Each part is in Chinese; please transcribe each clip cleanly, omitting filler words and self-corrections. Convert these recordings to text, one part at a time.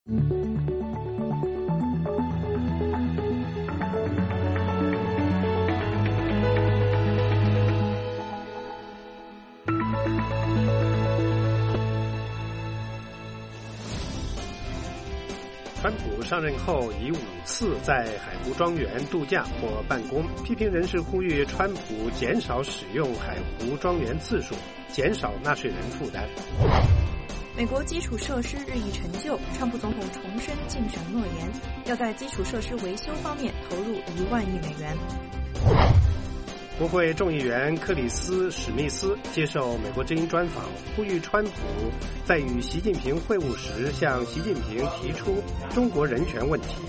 川普上任后已5次在海湖庄园度假或办公，批评人士呼吁川普减少使用海湖庄园次数，减少纳税人负担。 美国基础设施日益陈旧，川普总统重申竞选诺言，要在基础设施维修方面投入1万亿美元。 国会众议员克里斯·史密斯接受美国之音专访，呼吁川普在与习近平会晤时向习近平提出中国人权问题。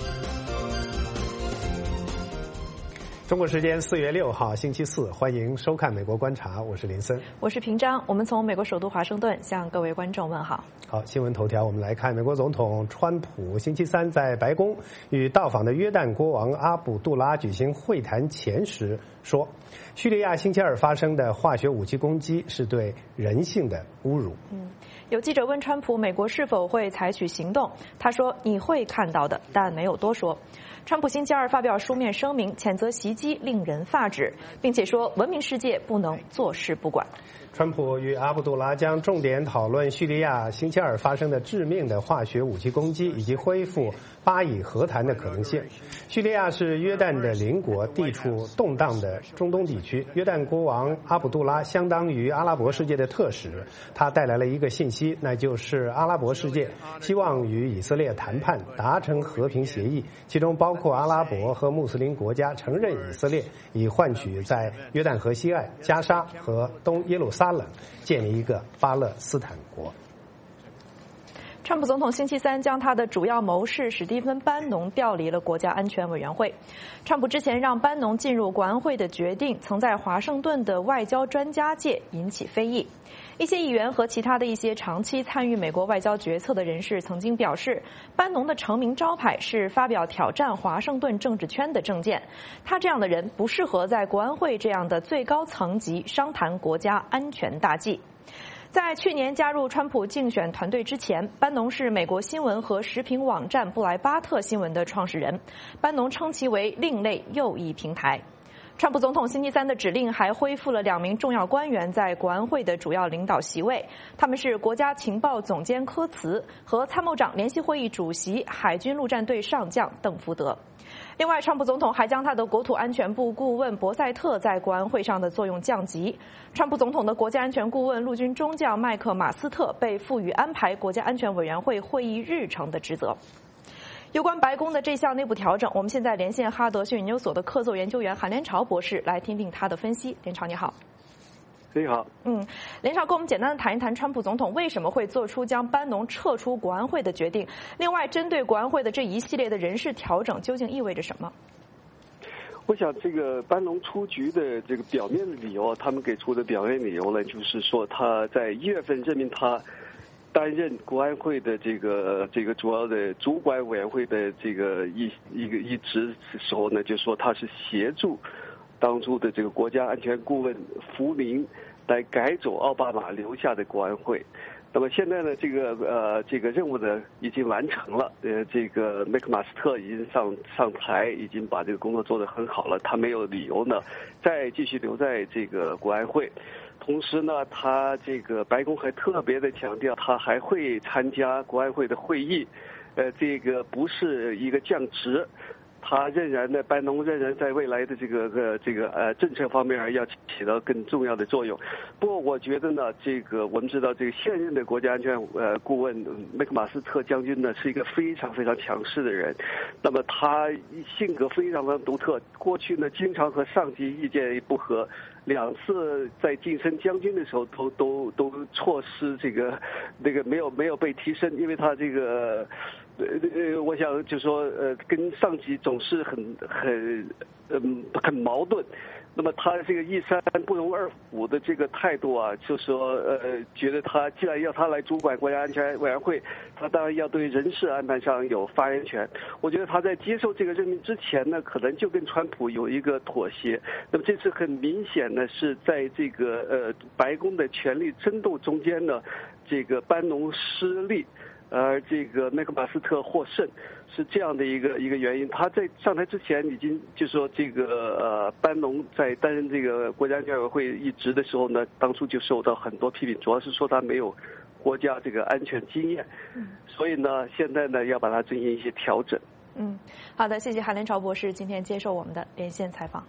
中国时间4月6号星期四，欢迎收看《美国观察》，我是林森， 我是平章。我们从美国首都华盛顿向各位观众问好。 好，新闻头条，我们来看美国总统川普星期三在白宫与到访的约旦国王阿卜杜拉举行会谈前时说，叙利亚星期二发生的化学武器攻击是对人性的侮辱。 有记者问川普美国是否会采取行动，他说你会看到的，但没有多说。川普星期二发表书面声明，谴责袭击令人发指，并且说文明世界不能坐视不管。 川普与阿卜杜拉将重点讨论叙利亚星期二发生的致命的化学武器攻击，以及恢复巴以和谈的可能性。叙利亚是约旦的邻国，地处动荡的中东地区。约旦国王阿卜杜拉相当于阿拉伯世界的特使，他带来了一个信息，那就是阿拉伯世界希望与以色列谈判，达成和平协议，其中包括阿拉伯和穆斯林国家承认以色列，以换取在约旦河西岸、加沙和东耶路撒冷建立一个巴勒斯坦国。 川普总统星期三将他的主要谋士史蒂芬·班农调离了国家安全委员会。川普之前让班农进入国安会的决定，曾在华盛顿的外交专家界引起非议。一些议员和其他的一些长期参与美国外交决策的人士曾经表示，班农的成名招牌是发表挑战华盛顿政治圈的政见，他这样的人不适合在国安会这样的最高层级商谈国家安全大计。在去年加入川普竞选团队之前，班农是美国新闻和时评网站布莱巴特新闻的创始人。班农称其为另类右翼平台。川普总统星期三的指令还恢复了2名重要官员在国安会的主要领导席位，他们是国家情报总监科茨和参谋长联席会议主席海军陆战队上将邓福德。另外，川普总统还将他的国土安全部顾问博塞特在国安会上的作用降级。川普总统的国家安全顾问陆军中将麦克马斯特被赋予安排国家安全委员会会议日程的职责。有关白宫的这项内部调整，我们现在连线哈德逊研究所的客座研究员韩连朝博士来听听他的分析。连朝你好。 你好。 连朝跟我们简单的谈一谈川普总统为什么会做出将班农撤出国安会的决定，另外针对国安会的这一系列的人事调整究竟意味着什么？ 我想这个班农出局的这个表面的理由，他们给出的表面理由呢，就是说他在1月份任命他担任国安会的这个主要的主管委员会的这个一职的时候呢，就说他是协助当初的这个国家安全顾问福明来改走奥巴马留下的国安会。那么现在呢，这个任务呢已经完成了，这个麦克马斯特已经上台，已经把这个工作做得很好了，他没有理由呢再继续留在这个国安会。同时呢，他这个白宫还特别的强调，他还会参加国安会的会议，这个不是一个降职。他班农仍然在未来的这个政策方面要起到更重要的作用。不过我觉得呢，我们知道这个现任的国家安全顾问麦克马斯特将军呢是一个非常非常强势的人，那么他性格非常非常独特，过去呢经常和上级意见不合，2次在晋升将军的时候都错失没有被提升，因为他我想就说跟上级总是很矛盾。那么他这个一山不容二虎的这个态度啊，就说觉得他既然要他来主管国家安全委员会，他当然要对人事安排上有发言权。我觉得他在接受这个任命之前呢，可能就跟川普有一个妥协。那么这次很明显呢，是在这个白宫的权力争斗中间呢，这个班农失利。 这个麦克马斯特获胜，是这样的一个原因。他在上台之前已经就说这个班农在担任这个国家安全委员会一职的时候呢，当初就受到很多批评，主要是说他没有国家这个安全经验，所以呢，现在呢要把它进行一些调整。 好的，谢谢韩连朝博士今天接受我们的连线采访。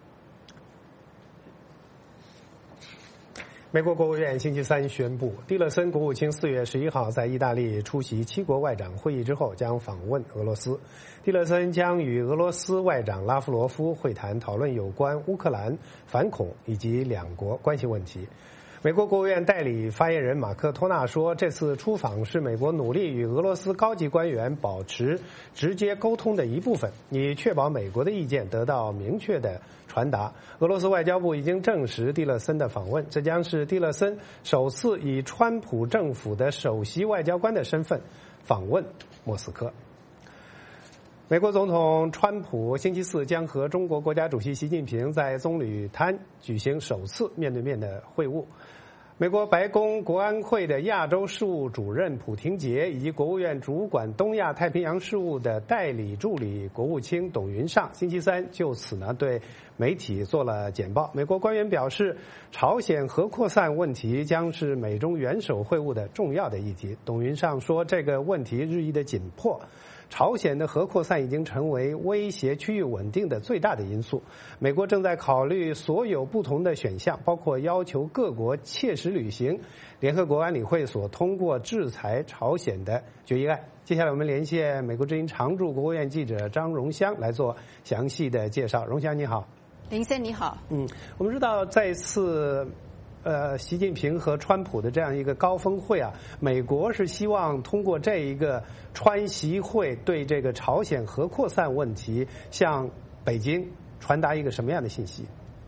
美国国务院星期三宣布，蒂勒森国务卿4月11号在意大利出席7国外长会议之后将访问俄罗斯。蒂勒森将与俄罗斯外长拉夫罗夫会谈，讨论有关乌克兰反恐以及两国关系问题。美国国务院代理发言人马克托纳说，这次出访是美国努力与俄罗斯高级官员保持直接沟通的一部分，以确保美国的意见得到明确的传达。俄罗斯外交部已经证实蒂勒森的访问，这将是蒂勒森首次以川普政府的首席外交官的身份访问莫斯科。美国总统川普星期四将和中国国家主席习近平在棕榈滩举行首次面对面的会晤。美国白宫国安会的亚洲事务主任普廷杰以及国务院主管东亚太平洋事务的代理助理国务卿董云尚星期三就此对媒体做了简报。美国官员表示，朝鲜核扩散问题将是美中元首会晤的重要的议题。董云尚说，这个问题日益的紧迫，朝鲜的核扩散已经成为威胁区域稳定的最大的因素。美国正在考虑所有不同的选项，包括要求各国切实履行联合国安理会所通过制裁朝鲜的决议案。接下来我们连线美国之音常驻国务院记者张荣香来做详细的介绍。荣香你好。 林森你好。 我们知道这次习近平和川普的这样一个高峰会啊，美国是希望通过这一个川习会对这个朝鲜核扩散问题向北京传达一个什么样的信息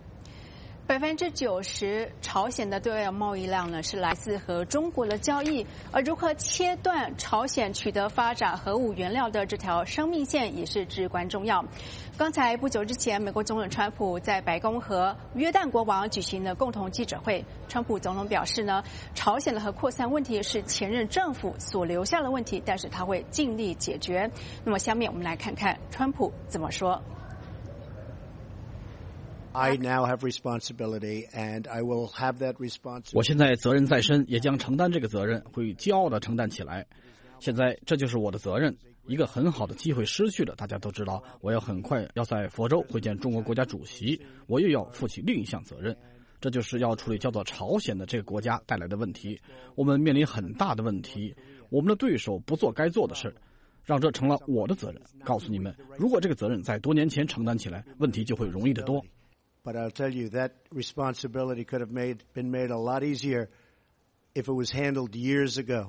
？90%朝鲜的对外贸易量呢是来自和中国的交易，而如何切断朝鲜取得发展核武原料的这条生命线也是至关重要。刚才不久之前，美国总统川普在白宫和约旦国王举行了共同记者会。川普总统表示呢，朝鲜的核扩散问题是前任政府所留下的问题，但是他会尽力解决。那么下面我们来看看川普怎么说。 I now have responsibility, and I will have that responsibility. 我现在责任在身，也将承担这个责任，会骄傲地承担起来。现在这就是我的责任。一个很好的机会失去了，大家都知道，我要很快要在佛州会见中国国家主席，我又要负起另一项责任，这就是要处理叫做朝鲜的这个国家带来的问题。我们面临很大的问题，我们的对手不做该做的事，让这成了我的责任。告诉你们，如果这个责任在多年前承担起来，问题就会容易得多。 But I'll tell you, that responsibility could have been made a lot easier if it was handled years ago.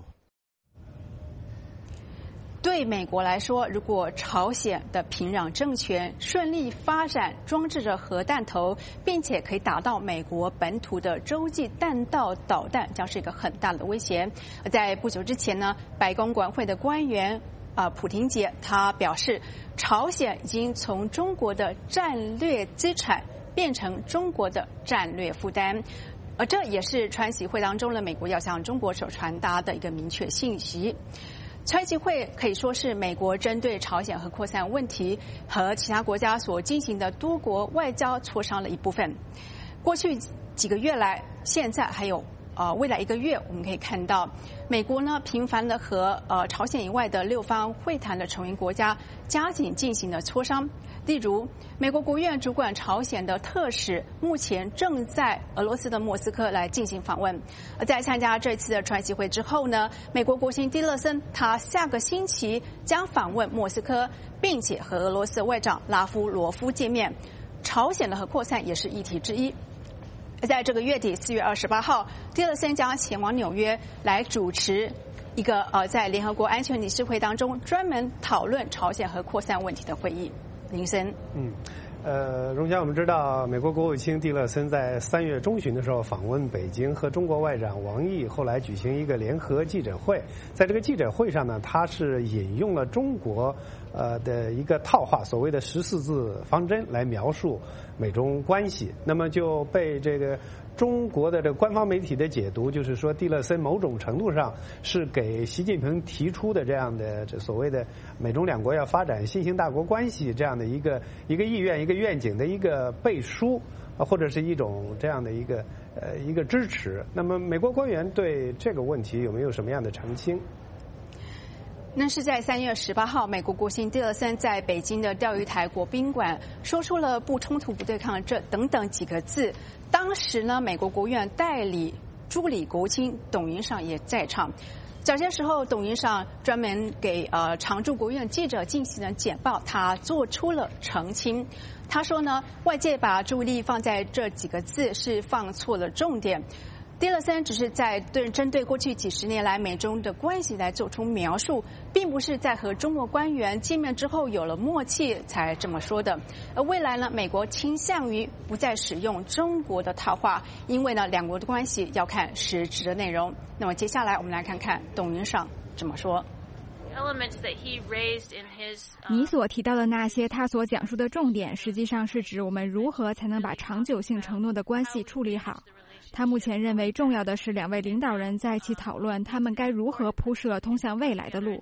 对美国来说，如果朝鲜的平壤政权顺利发展，装置着核弹头，并且可以打到美国本土的洲际弹道导弹，将是一个很大的威胁。而在不久之前呢，白宫国安会的官员普廷杰他表示，朝鲜已经从中国的战略资产变成中国的战略负担，而这也是川习会当中呢，美国要向中国所传达的一个明确信息。川习会可以说是美国针对朝鲜核扩散问题和其他国家所进行的多国外交磋商的一部分。过去几个月来，现在还有未来1个月，我们可以看到，美国呢频繁的和朝鲜以外的6方会谈的成员国家加紧进行了磋商。例如，美国国务院主管朝鲜的特使目前正在俄罗斯的莫斯科来进行访问。而在参加这次的川习会之后呢，美国国务卿蒂勒森他下个星期将访问莫斯科，并且和俄罗斯外长拉夫罗夫见面。朝鲜的核扩散也是议题之一。在这个月底4月28号，蒂勒森将前往纽约来主持一个在联合国安全理事会当中专门讨论朝鲜核扩散问题的会议。林森。 荣佳，我们知道美国国务卿蒂勒森在3月中旬的时候访问北京，和中国外长王毅后来举行一个联合记者会。在这个记者会上呢，他是引用了中国的一个套话，所谓的14字方针来描述美中关系。那么就被这个中国的这个官方媒体的解读就是说，蒂勒森某种程度上是给习近平提出的这样的这所谓的美中两国要发展新型大国关系这样的一个意愿、一个愿景的一个背书，或者是一种这样的一个支持。那么，美国官员对这个问题有没有什么样的澄清？ 那是在3月18号，美国国务卿蒂勒森在北京的钓鱼台国宾馆说出了"不冲突、不对抗"这等等几个字。当时呢，美国国务院代理助理国务卿董云裳也在场。早些时候，董云裳专门给常驻国务院记者进行了简报，他做出了澄清。他说呢，外界把注意力放在这几个字是放错了重点。蒂勒森只是在针对过去几十年来美中的关系来做出描述，并不是在和中国官员见面之后有了默契才这么说的。而未来呢，美国倾向于不再使用中国的套话，因为呢，两国的关系要看实质的内容。那么接下来我们来看看董云裳怎么说。 你所提到的那些他所讲述的重点，实际上是指我们如何才能把长久性承诺的关系处理好。他目前认为重要的是两位领导人在一起讨论他们该如何铺设通向未来的路。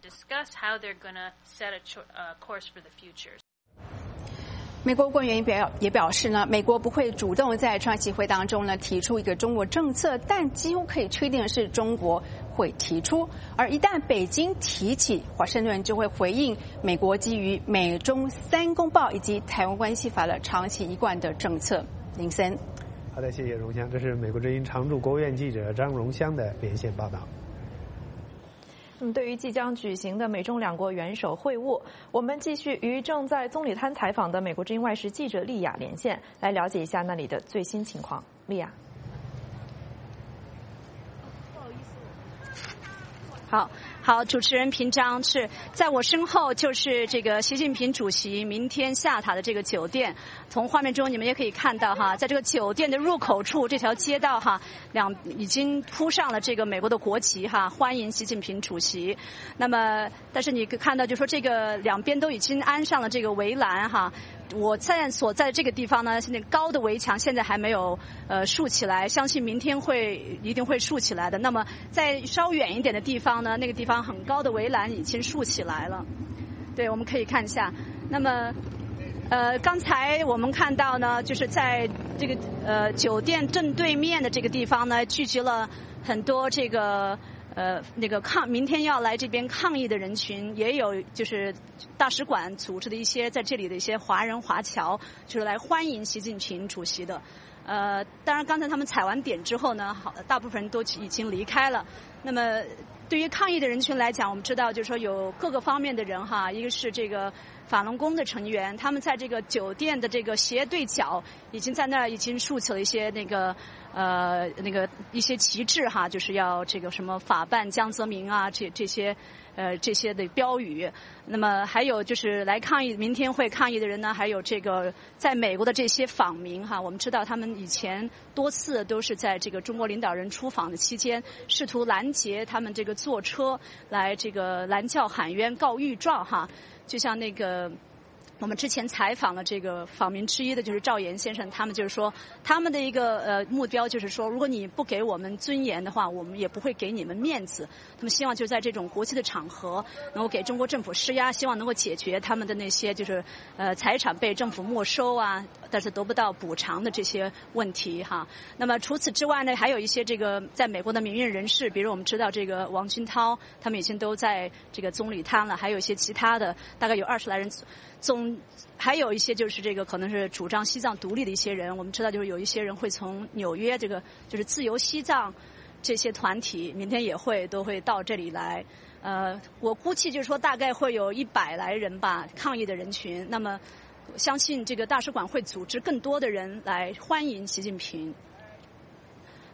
美国官员也表示呢，美国不会主动在川习会当中呢提出一个中国政策，但几乎可以确定的是中国会提出，而一旦北京提起，华盛顿就会回应美国基于美中3公报以及台湾关系法的长期一贯的政策。林森。 好的，谢谢荣香。这是美国之音常驻国务院记者张荣香的连线报道。 对于即将举行的美中两国元首会晤，我们继续与正在棕榈滩采访的美国之音外事记者丽亚连线，来了解一下那里的最新情况。丽亚。 好，主持人平章，是在我身后就是这个习近平主席明天下榻的这个酒店。从画面中你们也可以看到哈，在这个酒店的入口处这条街道哈，已经铺上了这个美国的国旗哈，欢迎习近平主席。那么，但是你看到就说这个两边都已经安上了这个围栏哈。我所在的这个地方呢，现在高的围墙现在还没有竖起来，相信明天一定会竖起来的。那么在稍远一点的地方呢，那个地方很高的围栏已经竖起来了。对，我们可以看一下。那么刚才我们看到呢，就是在这个酒店正对面的这个地方呢，聚集了很多这个明天要来这边抗议的人群，也有就是大使馆组织的一些在这里的一些华人华侨，就是来欢迎习近平主席的。当然刚才他们踩完点之后呢，大部分人都已经离开了。那么对于抗议的人群来讲，我们知道就是说有各个方面的人哈，一个是这个法轮功的成员，他们在这个酒店的这个斜对角已经在那儿已经竖起了一些一些旗帜哈，就是要这个什么法办江泽民啊这些的标语。那么还有就是来抗议，明天会抗议的人呢，还有这个在美国的这些访民哈，我们知道他们以前多次都是在这个中国领导人出访的期间，试图拦截他们这个坐车来这个拦轿喊冤告御状哈，就像那个。我们之前采访了这个访民之一的就是赵岩先生，他们就是说他们的一个目标就是说，如果你不给我们尊严的话，我们也不会给你们面子。他们希望就在这种国际的场合能够给中国政府施压，希望能够解决他们的那些就是财产被政府没收啊，但是得不到补偿的这些问题哈。那么除此之外呢，还有一些这个在美国的民运人士，比如我们知道这个王军涛，他们已经都在这个棕榈滩了，还有一些其他的大概有20来人。还有一些就是这个可能是主张西藏独立的一些人，我们知道就是有一些人会从纽约这个就是自由西藏这些团体，明天都会到这里来。我估计就是说大概会有100来人吧，抗议的人群。那么相信这个大使馆会组织更多的人来欢迎习近平。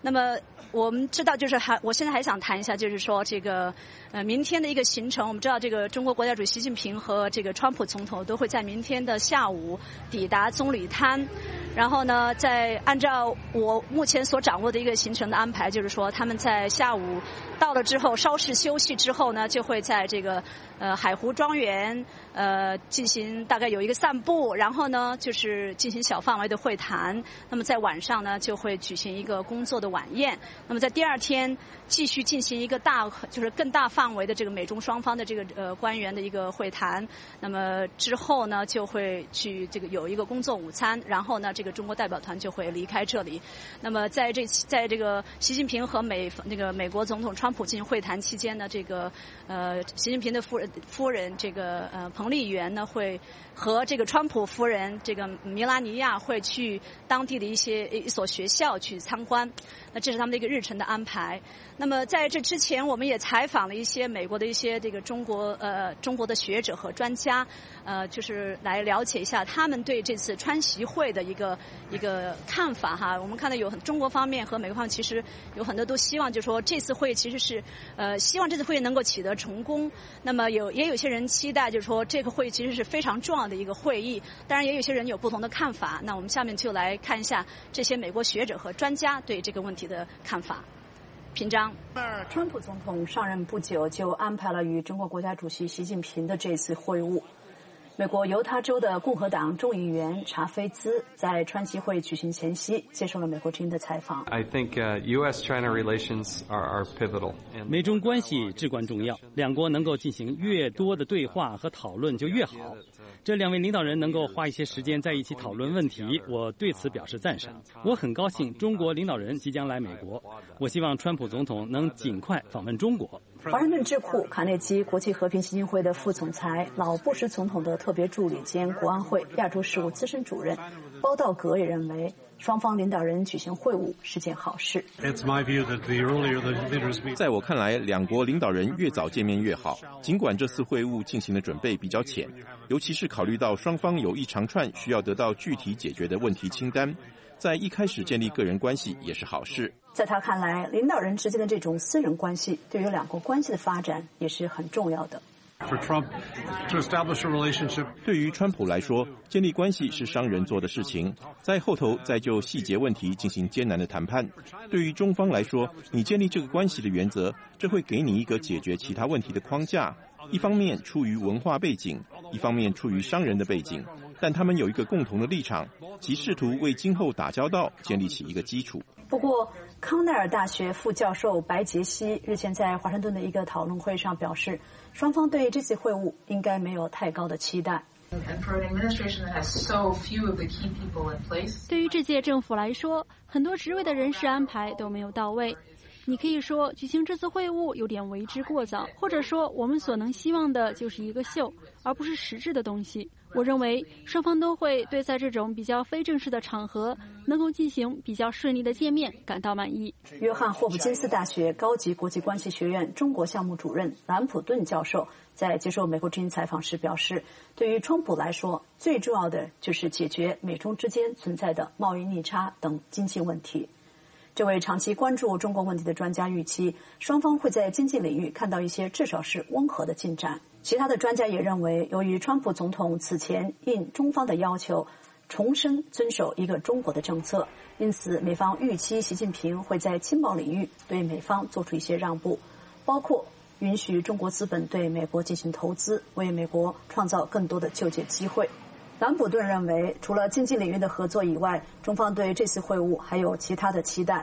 那么我们知道，就是我现在还想谈一下，就是说这个明天的一个行程。我们知道，这个中国国家主席习近平和这个川普总统都会在明天的下午抵达棕榈滩。然后呢，在按照我目前所掌握的一个行程的安排，就是说他们在下午到了之后稍事休息之后呢，就会在这个海湖庄园进行大概有一个散步，然后呢就是进行小范围的会谈。那么在晚上呢就会举行一个工作的晚宴。那么在第二天继续进行一个就是更大范围的这个美中双方的这个官员的一个会谈。那么之后呢就会去这个有一个工作午餐，然后呢这个中国代表团就会离开这里。那么在这个习近平和美国总统川普进行会谈期间呢，这个习近平的夫人这个彭丽媛呢会和这个川普夫人这个米拉尼亚会去当地的一所学校去参观。那这是他们的一个日程的安排。那么在这之前，我们也采访了一些美国的一些这个中国的学者和专家，就是来了解一下他们对这次川习会的一个看法哈。我们看到中国方面和美国方面其实有很多都希望，就是说这次会其实是希望这次会能够取得成功。那么也有些人期待，就是说这个会其实是非常重要的一个会议。当然也有些人有不同的看法。那我们下面就来看一下这些美国学者和专家对这个问题的看法。评章。 川普总统上任不久就安排了与中国国家主席习近平的这次会晤。美国犹他州的共和党众议员查菲兹在川习会举行前夕接受了美国之音的采访。 I think U.S.-China relations are pivotal. 美中关系至关重要，两国能够进行越多的对话和讨论就越好。这两位领导人能够花一些时间在一起讨论问题，我对此表示赞赏。我很高兴中国领导人即将来美国，我希望川普总统能尽快访问中国。 华盛顿智库卡内基国际和平基金会的副总裁、老布什总统的特别助理兼国安会亚洲事务资深主任包道格也认为，双方领导人举行会晤是件好事。 在我看来，两国领导人越早见面越好。尽管这次会晤进行的准备比较浅，尤其是考虑到双方有一长串需要得到具体解决的问题清单，在一开始建立个人关系也是好事。 在他看来，领导人之间的这种私人关系对于两国关系的发展也是很重要的。 对于川普来说，建立关系是商人做的事情，在后头再就细节问题进行艰难的谈判。对于中方来说，你建立这个关系的原则，这会给你一个解决其他问题的框架。一方面出于文化背景，一方面出于商人的背景，但他们有一个共同的立场，即试图为今后打交道建立起一个基础。 不过，康奈尔大学副教授白杰西日前在华盛顿的一个讨论会上表示，双方对这次会晤应该没有太高的期待。 对于这届政府来说，很多职位的人事安排都没有到位。你可以说举行这次会晤有点为之过早，或者说我们所能希望的就是一个秀，而不是实质的东西。我认为双方都会对在这种比较非正式的场合能够进行比较顺利的见面感到满意。 约翰霍普金斯大学高级国际关系学院中国项目主任兰普顿教授在接受美国之音采访时表示，对于川普来说，最重要的就是解决美中之间存在的贸易逆差等经济问题。这位长期关注中国问题的专家预期，双方会在经济领域看到一些至少是温和的进展。其他的专家也认为，由于川普总统此前应中方的要求重申遵守一个中国的政策，因此美方预期习近平会在经贸领域对美方做出一些让步，包括允许中国资本对美国进行投资，为美国创造更多的就业机会。兰普顿认为，除了经济领域的合作以外，中方对这次会晤还有其他的期待。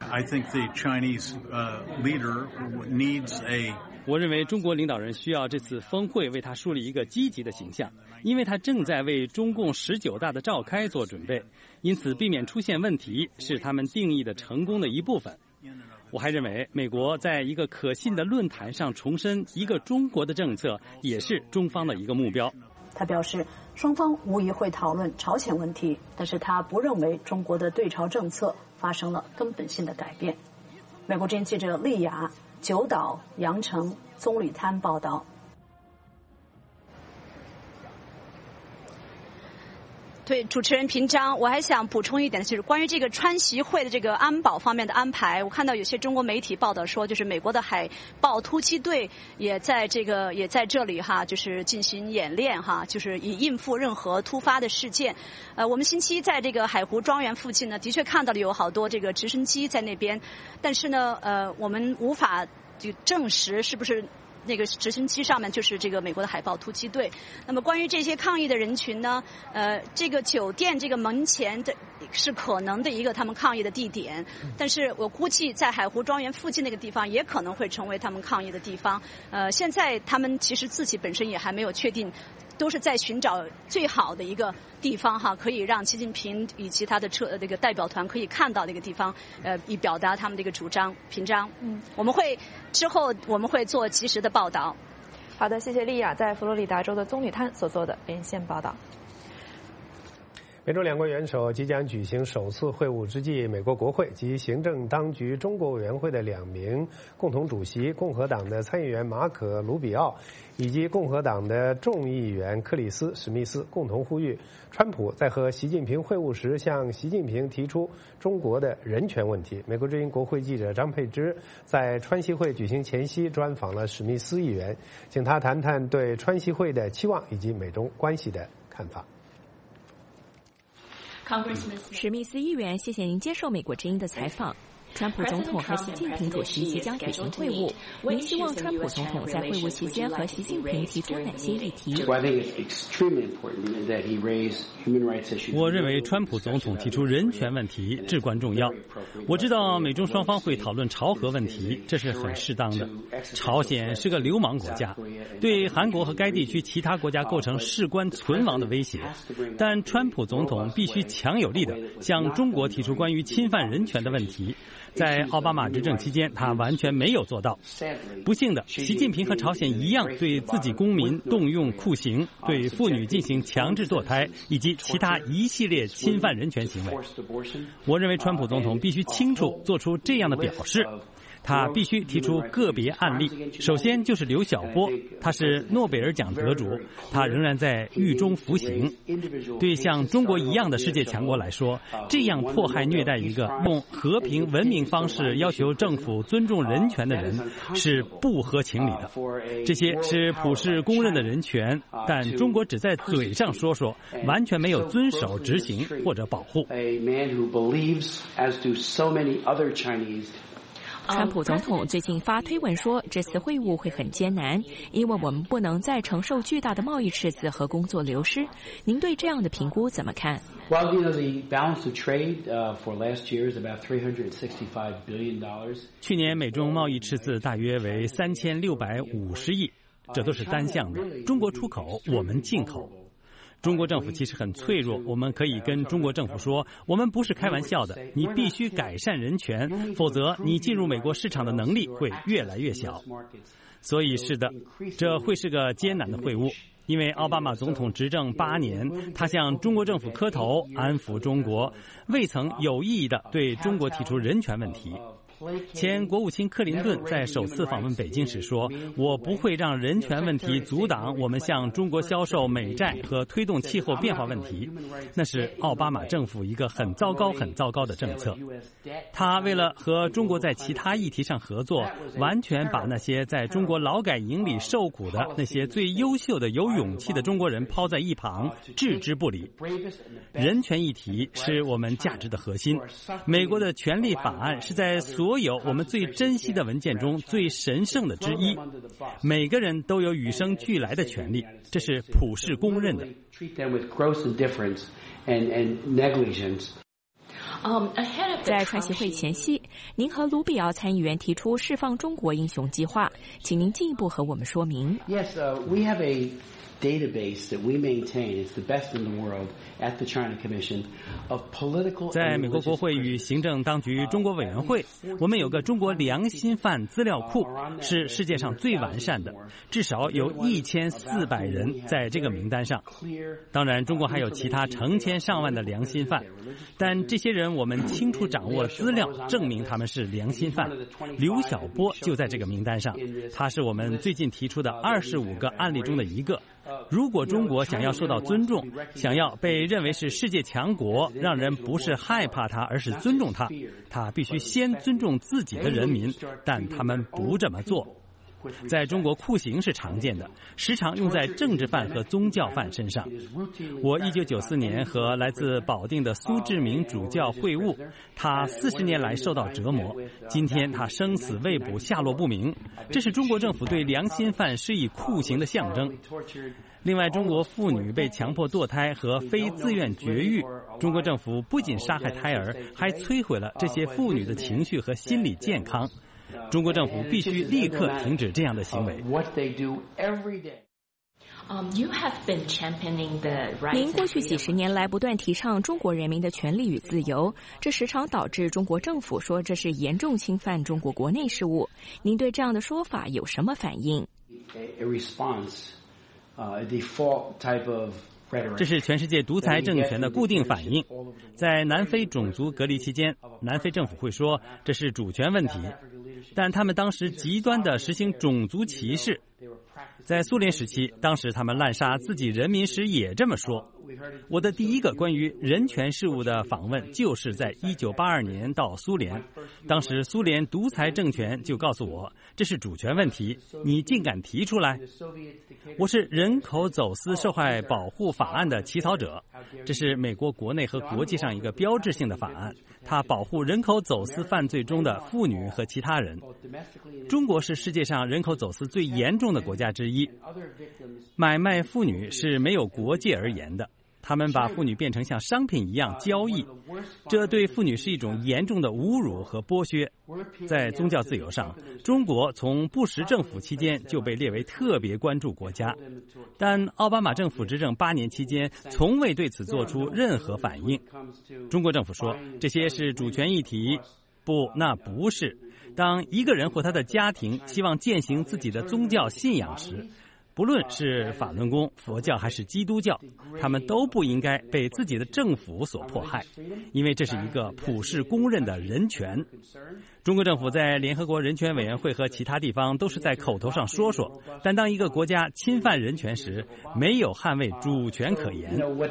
我认为中国领导人需要这次峰会为他树立一个积极的形象，因为他正在为中共19大的召开做准备，因此避免出现问题是他们定义的成功的一部分。我还认为，美国在一个可信的论坛上重申一个中国的政策，也是中方的一个目标。 他表示，双方无疑会讨论朝鲜问题，但是他不认为中国的对朝政策发生了根本性的改变。美国之音记者丽雅、九岛、羊城、棕榈滩报道。 对，主持人平章，我还想补充一点，就是关于这个川习会的这个安保方面的安排。我看到有些中国媒体报道说，就是美国的海豹突击队也在这里哈，就是进行演练哈，就是以应付任何突发的事件。我们星期一在这个海湖庄园附近呢，的确看到了有好多这个直升机在那边，但是呢，我们无法就证实是不是那个直升机上面就是这个美国的海豹突击队。那么关于这些抗议的人群呢，这个酒店这个门前的是可能的一个他们抗议的地点，但是我估计在海湖庄园附近那个地方也可能会成为他们抗议的地方。现在他们其实自己本身也还没有确定，都是在寻找最好的一个地方哈，可以让习近平以及他的这个代表团可以看到那个地方，以表达他们的一个主张。平章，之后我们会做及时的报道。 好的，谢谢丽亚在佛罗里达州的棕榈滩所做的连线报道。 美中两国元首即将举行首次会晤之际，美国国会及行政当局中国委员会的2名共同主席，共和党的参议员马可·卢比奥以及共和党的众议员克里斯·史密斯共同呼吁，川普在和习近平会晤时向习近平提出中国的人权问题。美国之音国会记者张佩芝在川习会举行前夕专访了史密斯议员，请他谈谈对川习会的期望以及美中关系的看法。 史密斯议员，谢谢您接受美国之音的采访。川普总统和习近平主席即将举行会晤，您希望川普总统在会晤期间和习近平提出哪些议题？ 我认为川普总统提出人权问题至关重要。我知道美中双方会讨论朝核问题，这是很适当的。朝鲜是个流氓国家，对韩国和该地区其他国家构成事关存亡的威胁。但川普总统必须强有力地向中国提出关于侵犯人权的问题。在奥巴马执政期间，他完全没有做到。不幸的，习近平和朝鲜一样，对自己公民动用酷刑，对妇女进行强制堕胎，以及其他一系列侵犯人权行为。我认为川普总统必须清楚做出这样的表示。他必须提出个别案例，首先就是刘晓波，他是诺贝尔奖得主，他仍然在狱中服刑。对像中国一样的世界强国来说，这样迫害虐待一个用和平文明方式要求政府尊重人权的人是不合情理的。这些是普世公认的人权，但中国只在嘴上说说，完全没有遵守执行或者保护。 川普总统最近发推文说，这次会晤会很艰难，因为我们不能再承受巨大的贸易赤字和工作流失。您对这样的评估怎么看？ Well, the balance of trade for last year is about $365 billion. 去年美中贸易赤字大约为3650亿，这都是单向的。中国出口，我们进口。中国政府其实很脆弱，我们可以跟中国政府说，我们不是开玩笑的，你必须改善人权，否则你进入美国市场的能力会越来越小。所以是的，这会是个艰难的会晤，因为奥巴马总统执政8年，他向中国政府磕头，安抚中国，未曾有意义地对中国提出人权问题。前国务卿克林顿在首次访问北京时说，我不会让人权问题阻挡我们向中国销售美债和推动气候变化问题。那是奥巴马政府一个很糟糕的政策。他为了和中国在其他议题上合作，完全把那些在中国劳改营里受苦的那些最优秀的有勇气的中国人抛在一旁，置之不理。人权议题是我们价值的核心。美国的权利法案是在所有我们最珍惜的文件中最神圣的之一，每个人都有与生俱来的权利，这是普世公认的。 在川习会前夕，您和卢比奥参议员提出释放中国英雄计划，请您进一步和我们说明。 Yes, we have a database that we maintain. It's the best in the world at the China Commission of political. 在美国国会与行政当局中国委员会，我们有个中国良心犯资料库，是世界上最完善的，至少有1400人在这个名单上。当然，中国还有其他成千上万的良心犯，但这些人我们清楚掌握资料，证明他们是良心犯。刘晓波就在这个名单上，他是我们最近提出的25个案例中的一个。 如果中国想要受到尊重，想要被认为是世界强国，让人不是害怕它，而是尊重它，它必须先尊重自己的人民，但他们不这么做。在中国，酷刑是常见的，时常用在政治犯和宗教犯身上。我1994年和来自保定的苏志明主教会晤，他40年来受到折磨，今天他生死未卜，下落不明。这是中国政府对良心犯施以酷刑的象征。另外，中国妇女被强迫堕胎和非自愿绝育，中国政府不仅杀害胎儿，还摧毁了这些妇女的情绪和心理健康。中国政府必须立刻停止这样的行为。 您过去几十年来不断提倡中国人民的权利与自由，这时常导致中国政府说这是严重侵犯中国国内事务。您对这样的说法有什么反应？ 这是全世界独裁政权的固定反应。在南非种族隔离期间，南非政府会说这是主权问题，但他们当时极端地实行种族歧视。在苏联时期，当时他们滥杀自己人民时也这么说。我的第一个关于人权事务的访问就是在1982年到苏联，当时苏联独裁政权就告诉我，这是主权问题，你竟敢提出来。我是人口走私受害保护法案的起草者，这是美国国内和国际上一个标志性的法案，它保护人口走私犯罪中的妇女和其他人。中国是世界上人口走私最严重的国家之一，买卖妇女是没有国界而言的。他们把妇女变成像商品一样交易，这对妇女是一种严重的侮辱和剥削。在宗教自由上，中国从布什政府期间就被列为特别关注国家，但奥巴马政府执政8年期间从未对此做出任何反应。中国政府说这些是主权议题，不，那不是。当一个人或他的家庭希望践行自己的宗教信仰时，不论是法轮功、佛教还是基督教，他们都不应该被自己的政府所迫害，因为这是一个普世公认的人权。中国政府在联合国人权委员会和其他地方都是在口头上说说，但当一个国家侵犯人权时，没有捍卫主权可言。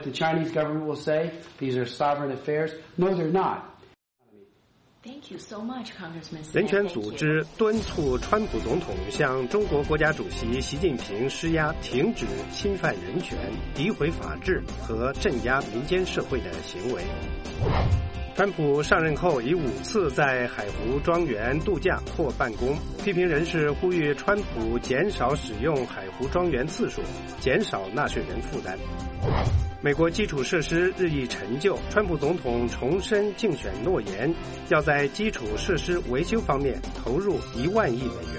人权组织敦促川普总统向中国国家主席习近平施压，停止侵犯人权、诋毁法治和镇压民间社会的行为。川普上任后已5次在海湖庄园度假或办公，批评人士呼吁川普减少使用海湖庄园次数，减少纳税人负担。美国基础设施日益陈旧，川普总统重申竞选诺言，要在基础设施维修方面投入1万亿美元。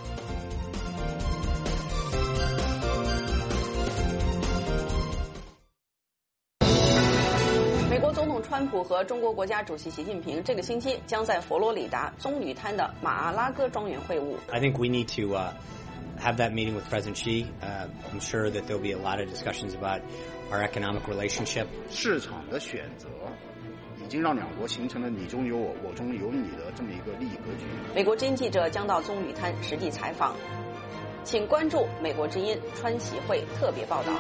美国总统川普和中国国家主席习近平这个星期将在佛罗里达棕榈滩的马阿拉戈庄园会晤。 I think we need to have that meeting with President Xi. I'm sure that there'll be a lot of discussions about our economic relationship. 市场的选择已经让两国形成了你中有我，我中有你的这么一个利益格局。 美国之音记者将到棕榈滩实地采访，请关注美国之音川习会特别报道。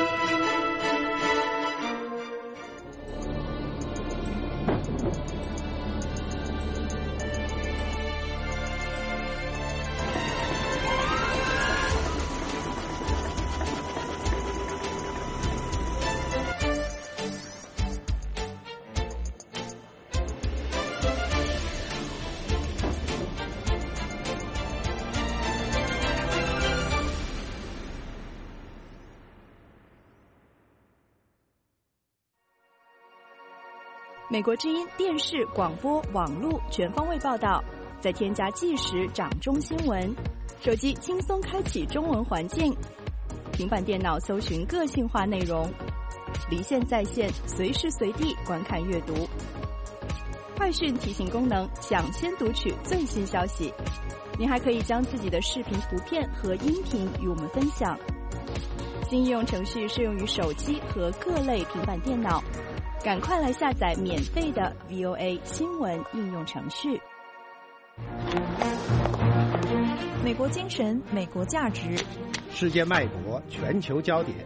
美国之音电视、广播、网络全方位报道，再添加即时掌中新闻，手机轻松开启中文环境，平板电脑搜寻个性化内容，离线在线，随时随地观看阅读。快讯提醒功能，抢先读取最新消息。您还可以将自己的视频、图片和音频与我们分享。新应用程序适用于手机和各类平板电脑。赶快来下载免费的 VOA 新闻应用程序。 美国精神，美国价值， 世界脉搏，全球焦点。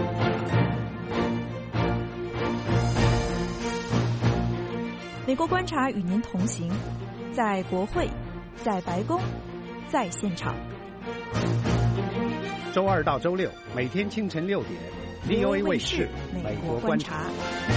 美国观察与您同行，在国会，在白宫，在现场。 周二到周六，每天清晨6点 ，VOA 卫视美国观察。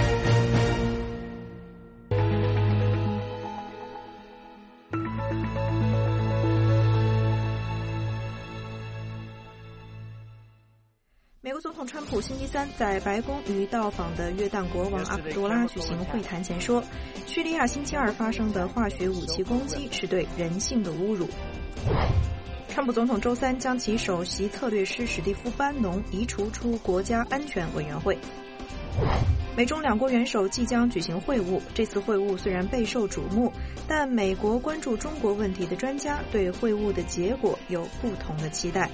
美国总统川普星期三在白宫与到访的约旦国王阿卜杜拉举行会谈前说，叙利亚星期二发生的化学武器攻击是对人性的侮辱。川普总统周三将其首席策略师史蒂夫·班农移除出国家安全委员会。美中两国元首即将举行会晤，这次会晤虽然备受瞩目，但美国关注中国问题的专家对会晤的结果有不同的期待。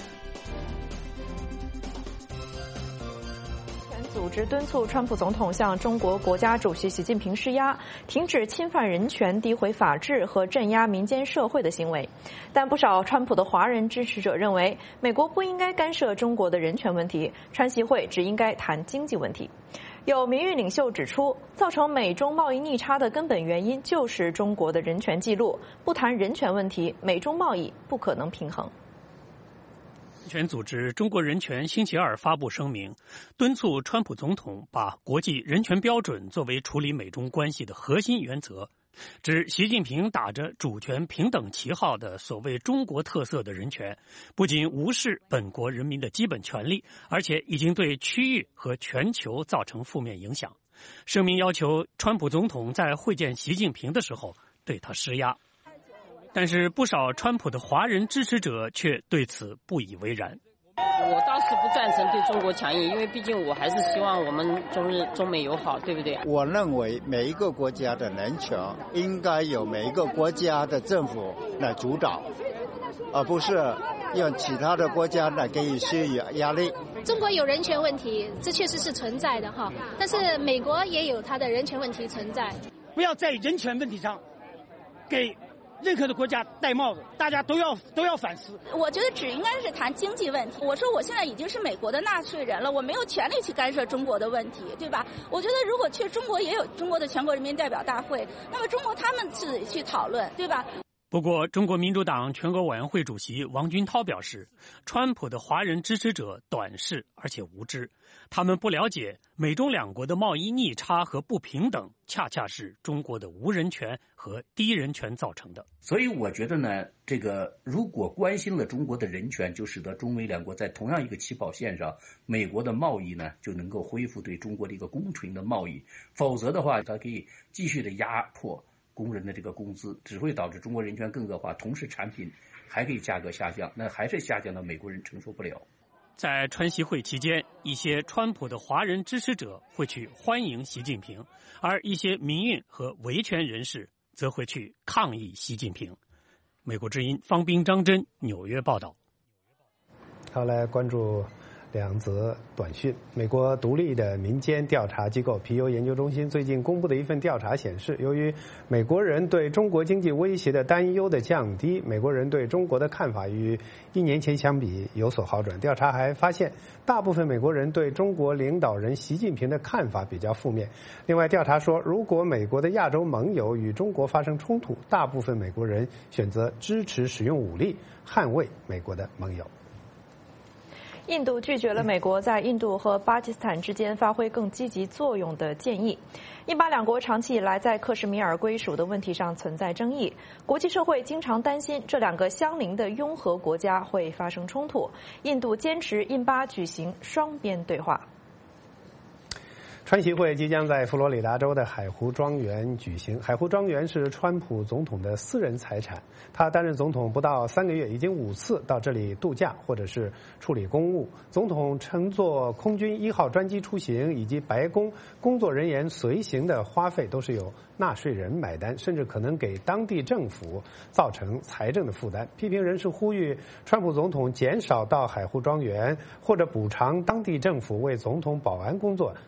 组织敦促川普总统向中国国家主席习近平施压，停止侵犯人权、诋毁法治和镇压民间社会的行为。但不少川普的华人支持者认为，美国不应该干涉中国的人权问题，川习会只应该谈经济问题。有民运领袖指出，造成美中贸易逆差的根本原因就是中国的人权记录，不谈人权问题，美中贸易不可能平衡。 人权组织中国人权星期二发布声明，敦促川普总统把国际人权标准作为处理美中关系的核心原则，指习近平打着主权平等旗号的所谓中国特色的人权，不仅无视本国人民的基本权利，而且已经对区域和全球造成负面影响。声明要求川普总统在会见习近平的时候对他施压。但是不少川普的华人支持者却对此不以为然。 我倒是不赞成对中国强硬，因为毕竟我还是希望我们中美友好，对不对？ 我认为每一个国家的人权应该由每一个国家的政府来主导，而不是用其他的国家来给予施予压力。 中国有人权问题，这确实是存在的哈，但是美国也有它的人权问题存在。 不要在人权问题上给任何的国家戴帽子，大家都要反思。 我觉得只应该是谈经济问题。我说我现在已经是美国的纳税人了，我没有权利去干涉中国的问题，对吧？我觉得如果去中国也有中国的全国人民代表大会，那么中国他们自己去讨论，对吧？ 不过，中国民主党全国委员会主席王军涛表示，川普的华人支持者短视而且无知，他们不了解美中两国的贸易逆差和不平等，恰恰是中国的无人权和低人权造成的。 所以我觉得呢，这个如果关心了中国的人权，就使得中美两国在同样一个起跑线上，美国的贸易呢就能够恢复对中国的一个公平的贸易，否则的话，它可以继续的压迫工人的这个工资，只会导致中国人权更恶化，同时产品还可以价格下降，那还是下降到美国人承受不了。 在川习会期间，一些川普的华人支持者会去欢迎习近平，而一些民运和维权人士则会去抗议习近平。美国之音方斌、张真纽约报道。 好，来关注两则短讯。美国独立的民间调查机构皮尤研究中心最近公布的一份调查显示，由于美国人对中国经济威胁的担忧的降低，美国人对中国的看法与1年前相比有所好转。调查还发现，大部分美国人对中国领导人习近平的看法比较负面。另外，调查说，如果美国的亚洲盟友与中国发生冲突，大部分美国人选择支持使用武力捍卫美国的盟友。 印度拒绝了美国在印度和巴基斯坦之间发挥更积极作用的建议。印巴两国长期以来在克什米尔归属的问题上存在争议，国际社会经常担心这两个相邻的拥核国家会发生冲突。印度坚持印巴举行双边对话。 川习会即将在佛罗里达州的海湖庄园举行。海湖庄园是川普总统的私人财产，他担任总统不到3个月，已经5次到这里度假或者是处理公务。总统乘坐空军1号专机出行，以及白宫工作人员随行的花费都是由纳税人买单，甚至可能给当地政府造成财政的负担。批评人士呼吁川普总统减少到海湖庄园，或者补偿当地政府为总统保安工作增加的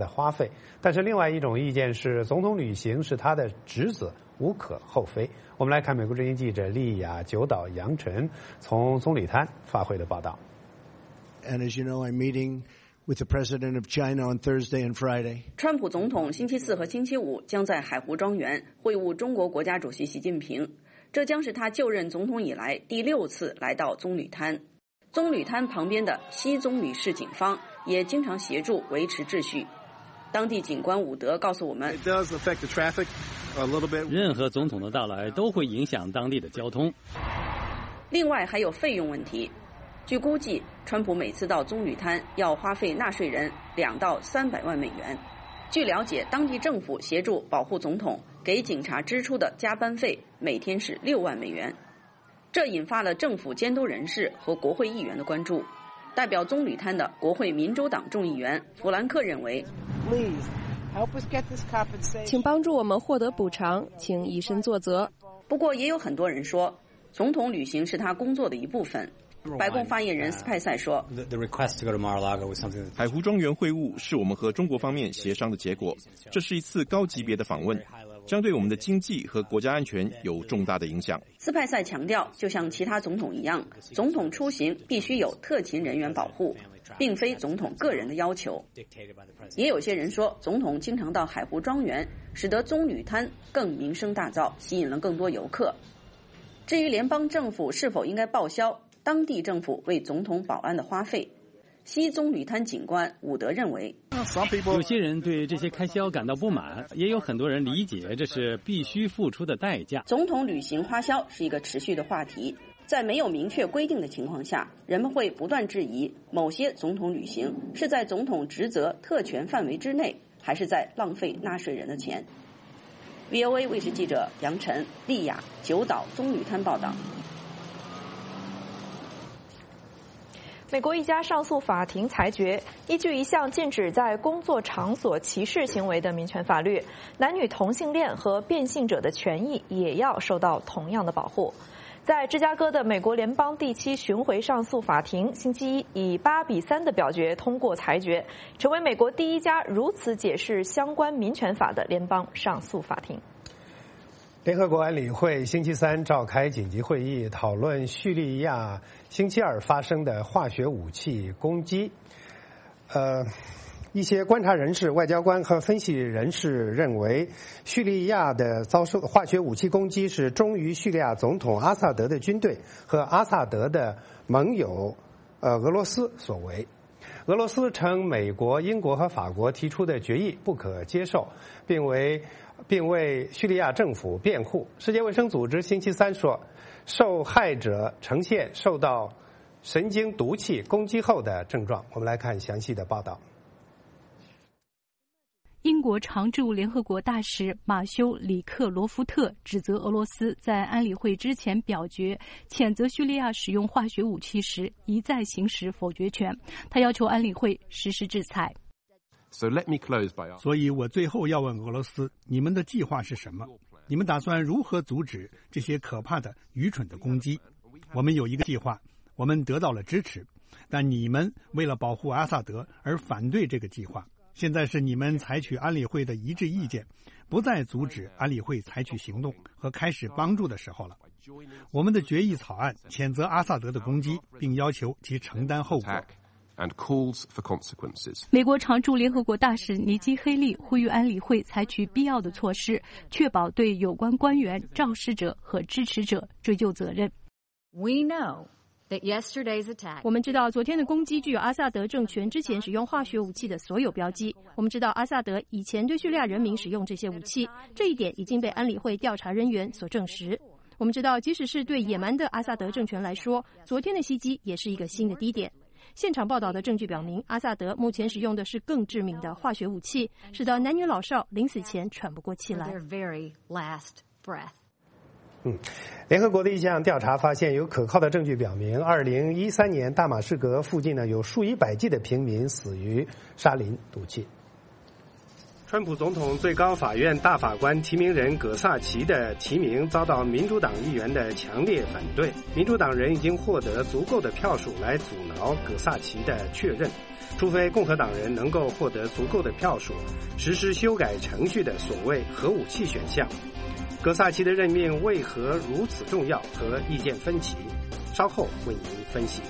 花费。但是另外一种意见是，总统旅行是他的职责，无可厚非。我们来看美国之音记者丽雅九岛杨晨从棕榈滩发回的报道。 And as you know, I'm meeting with the President of China on Thursday and Friday. 川普总统星期四和星期五将在海湖庄园会晤中国国家主席习近平，这将是他就任总统以来第6次来到棕榈滩。棕榈滩旁边的西棕榈市警方也经常协助维持秩序。当地警官伍德告诉我们， 任何总统的到来都会影响当地的交通。 另外还有费用问题。据估计，川普每次到棕榈滩要花费纳税人2到300万美元。据了解，当地政府协助保护总统，给警察支出的加班费每天是6万美元。这引发了政府监督人士和国会议员的关注。代表棕榈滩的国会民主党众议员弗兰克认为， 请帮助我们获得补偿，请以身作则。 不过也有很多人说，总统旅行是他工作的一部分。白宫发言人斯派塞说， 海湖庄园会晤是我们和中国方面协商的结果，这是一次高级别的访问，将对我们的经济和国家安全有重大的影响。 斯派塞强调，就像其他总统一样，总统出行必须有特勤人员保护，并非总统个人的要求。也有些人说，总统经常到海湖庄园，使得棕榈滩更名声大噪，吸引了更多游客。至于联邦政府是否应该报销当地政府为总统保安的花费，西棕榈滩警官伍德认为， 有些人对这些开销感到不满，也有很多人理解这是必须付出的代价。 总统旅行花销是一个持续的话题，在没有明确规定的情况下，人们会不断质疑某些总统旅行是在总统职责特权范围之内，还是在浪费纳税人的钱。VOA 卫视记者杨晨、丽雅九岛棕榈滩报道。 美国一家上诉法庭裁决，依据一项禁止在工作场所歧视行为的民权法律，男女同性恋和变性者的权益也要受到同样的保护。在芝加哥的美国联邦第7巡回上诉法庭星期一以8-3的表决通过裁决，成为美国第一家如此解释相关民权法的联邦上诉法庭。 联合国安理会星期三召开紧急会议，讨论叙利亚星期二发生的化学武器攻击。一些观察人士、外交官和分析人士认为，叙利亚的遭受化学武器攻击是忠于叙利亚总统阿萨德的军队和阿萨德的盟友俄罗斯所为。俄罗斯称美国、英国和法国提出的决议不可接受，并为叙利亚政府辩护。世界卫生组织星期三说，受害者呈现受到神经毒气攻击后的症状。我们来看详细的报道。 英国常驻联合国大使马修·里克罗夫特指责俄罗斯在安理会之前表决谴责叙利亚使用化学武器时一再行使否决权，他要求安理会实施制裁。 所以我最后要问俄罗斯，你们的计划是什么？你们打算如何阻止这些可怕的、愚蠢的攻击？我们有一个计划，我们得到了支持，但你们为了保护阿萨德而反对这个计划。现在是你们采取安理会的一致意见，不再阻止安理会采取行动和开始帮助的时候了。我们的决议草案谴责阿萨德的攻击，并要求其承担后果。 美国常驻联合国大使尼基·黑利呼吁安理会采取必要的措施，确保对有关官员、肇事者和支持者追究责任。我们知道昨天的攻击具有阿萨德政权之前使用化学武器的所有标记。我们知道阿萨德以前对叙利亚人民使用这些武器，这一点已经被安理会调查人员所证实。我们知道，即使是对野蛮的阿萨德政权来说，昨天的袭击也是一个新的低点。现场报道的证据表明，阿萨德目前使用的是更致命的化学武器，使得男女老少临死前喘不过气来。 联合国的一项调查发现，有可靠的证据表明，2013年大马士革附近呢有数以百计的平民死于沙林毒气。 川普总统最高法院大法官提名人葛萨奇的提名遭到民主党议员的强烈反对。民主党人已经获得足够的票数来阻挠葛萨奇的确认，除非共和党人能够获得足够的票数，实施修改程序的所谓核武器选项。葛萨奇的任命为何如此重要和意见分歧？稍后为您分析。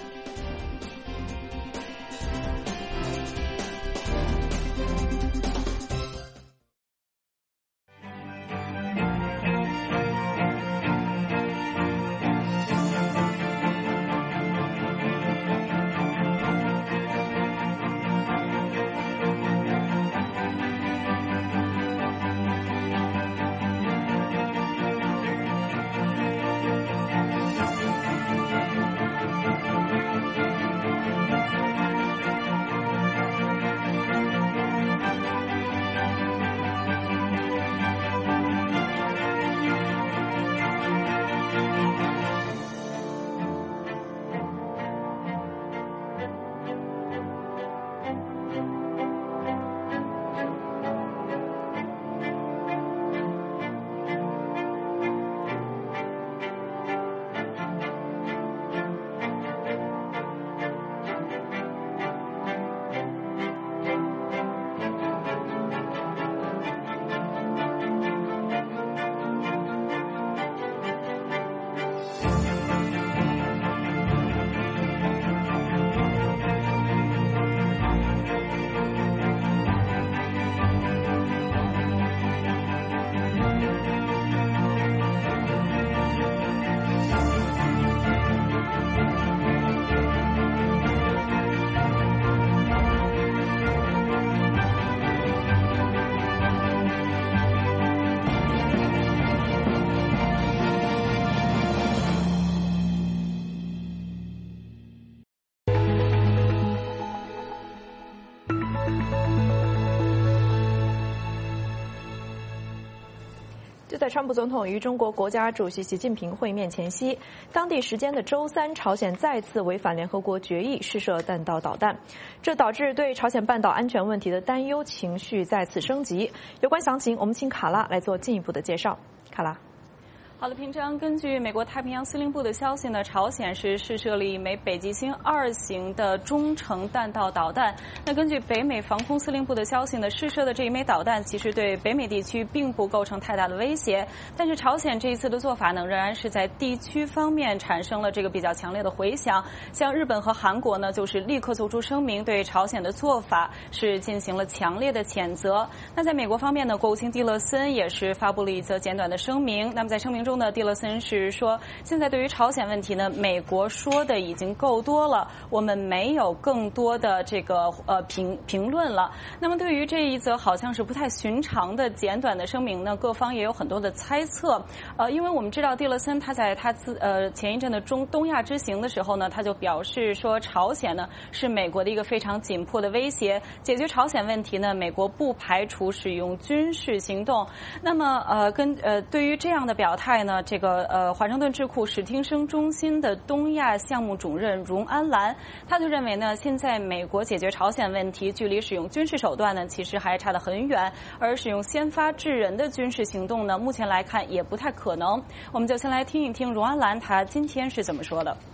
就在川普总统与中国国家主席习近平会面前夕，当地时间的周三，朝鲜再次违反联合国决议试射弹道导弹，这导致对朝鲜半岛安全问题的担忧情绪再次升级。有关详情，我们请卡拉来做进一步的介绍。卡拉。 好的，平章，根据美国太平洋司令部的消息呢，朝鲜是试射了一枚北极星2型的中程弹道导弹。那根据北美防空司令部的消息呢，试射的这一枚导弹其实对北美地区并不构成太大的威胁，但是朝鲜这一次的做法呢，仍然是在地区方面产生了这个比较强烈的回响。像日本和韩国呢，就是立刻做出声明，对朝鲜的做法是进行了强烈的谴责。那在美国方面呢，国务卿蒂勒森也是发布了一则简短的声明。那么在声明中呢，蒂勒森是说，现在对于朝鲜问题呢，美国说的已经够多了，我们没有更多的这个评论了。那么对于这一则好像是不太寻常的简短的声明呢，各方也有很多的猜测。因为我们知道蒂勒森他在他前一阵的东亚之行的时候呢，他就表示说，朝鲜呢是美国的一个非常紧迫的威胁，解决朝鲜问题呢，美国不排除使用军事行动。那么对于这样的表态呢，这个华盛顿智库史汀生中心的东亚项目主任荣安兰，他就认为呢，现在美国解决朝鲜问题距离使用军事手段呢，其实还差得很远，而使用先发制人的军事行动呢，目前来看也不太可能。我们就先来听一听荣安兰他今天是怎么说的。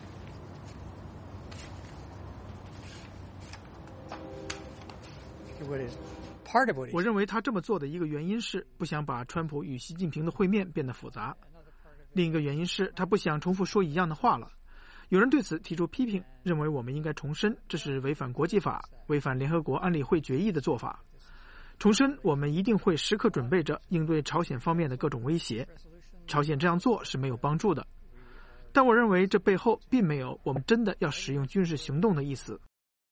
我认为他这么做的一个原因是不想把川普与习近平的会面变得复杂，另一个原因是他不想重复说一样的话了。有人对此提出批评，认为我们应该重申这是违反国际法、违反联合国安理会决议的做法，重申我们一定会时刻准备着应对朝鲜方面的各种威胁。朝鲜这样做是没有帮助的，但我认为这背后并没有我们真的要使用军事行动的意思。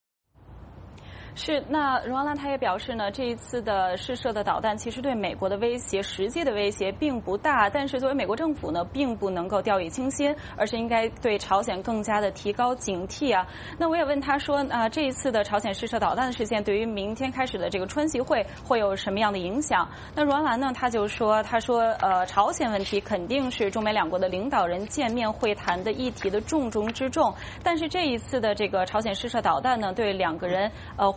是，那荣安兰他也表示呢，这一次的试射的导弹其实对美国的威胁，实际的威胁并不大，但是作为美国政府呢，并不能够掉以轻心，而是应该对朝鲜更加的提高警惕啊。那我也问他说，这一次的朝鲜试射导弹的事件，对于明天开始的这个川习会会有什么样的影响？那荣安兰呢，他就说，朝鲜问题肯定是中美两国的领导人见面会谈的议题的重中之重，但是这一次的这个朝鲜试射导弹呢，对两个人会